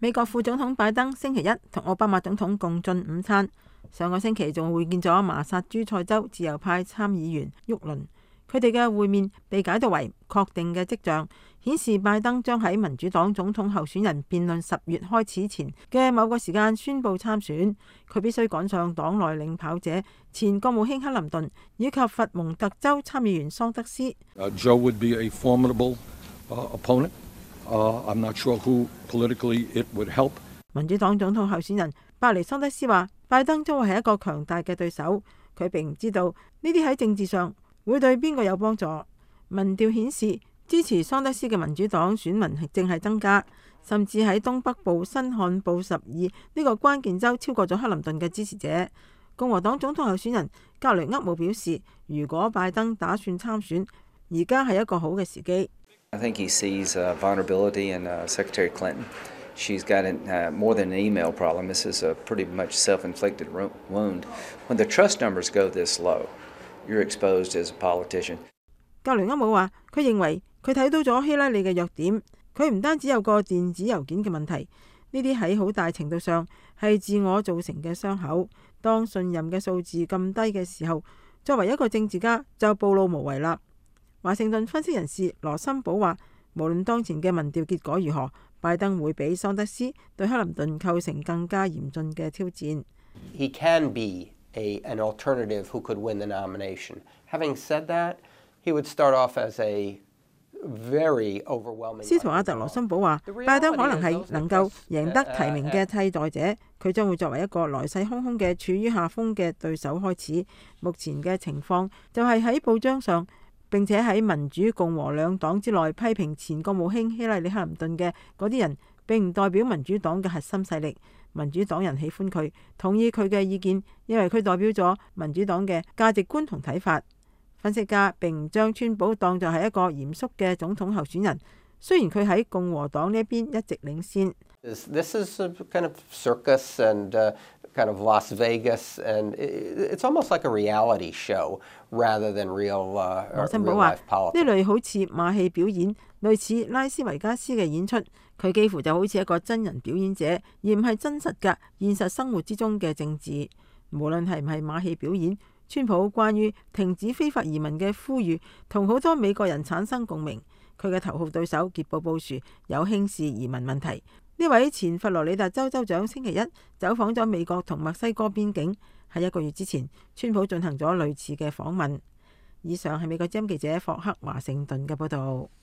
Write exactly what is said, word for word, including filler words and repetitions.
美國副總統拜登星期一同奧巴馬總統共進午餐，上個星期仲會見咗麻薩諸塞州自由派參議員沃倫。佢哋嘅會面被解讀為確定嘅跡象，顯示拜登將喺民主黨總統候選人辯論十月開始前嘅某個時間宣布參選。佢必須趕上黨內領跑者前國務卿克林頓以及佛蒙特州參議員桑德斯。 Uh, Joe would be a formidable, uh, opponent. Uh, I'm not sure who politically it would help. 民主黨總統候選人伯尼桑德斯話，拜登將會係一個強大嘅對手。佢並唔知道呢啲喺政治上會對邊個有幫助。民調顯示支持桑德斯嘅民主黨選民正係增加，甚至喺東北部新罕布什爾呢個關鍵州超過咗克林頓嘅支持者。共和黨總統候選人格雷厄姆表示，如果拜登打算參選，而家係一個好嘅時機。 I think he sees uh, vulnerability in uh, Secretary Clinton. She's got an, uh, more than an email problem. This is a pretty much self-inflicted wound. When the trust numbers go this low, you're exposed as a politician. 格雷厄姆話：佢認為佢睇到咗希拉里嘅弱點。佢唔單止有個電子郵件嘅問題，呢啲喺好大程度上係自我造成嘅傷口。當信任嘅數字咁低嘅時候，作為一個政治家就暴露無遺啦。華盛頓分析人士羅森堡話，無論當前嘅民調結果如何，拜登會比桑德斯對克林頓構成更加嚴峻嘅挑戰。 He can be a, an alternative who could win the nomination. Having said that, he would start off as a very overwhelming. 斯圖亞特羅森堡話，拜登可能係能夠贏得提名嘅替代者，佢將會作為一個來勢洶洶嘅處於下風嘅對手開始。目前嘅情況就係喺報章上，並且喺民主共和兩黨之內批評前國務卿希拉里克林頓嘅嗰啲人，並唔代表民主黨嘅核心勢力。民主黨人喜歡佢，同意佢嘅意見，因為佢代表咗民主黨嘅價值觀同睇法。分析家並唔將川普當作係一個嚴肅嘅總統候選人，雖然佢喺共和黨呢一邊一直領先。 This is a kind of circus and uh, kind of Las Vegas, and it's almost like a reality show rather than real, uh, 羅森堡 real 話 life politics. 呢類好似馬戲表演，類似拉斯維加斯嘅演出，佢幾乎就好似一個真人表演者，而唔係真實嘅現實生活之中嘅政治。無論係唔係馬戲表演，川普關於停止非法移民嘅呼籲，同好多美國人產生共鳴。佢嘅頭號對手傑布布殊有輕視移民問題。呢位前佛羅里達州州長星期一走訪咗美國同墨西哥邊境，喺一個月之前，川普進行咗類似嘅訪問。以上係美國之音記者霍克華盛頓嘅報導。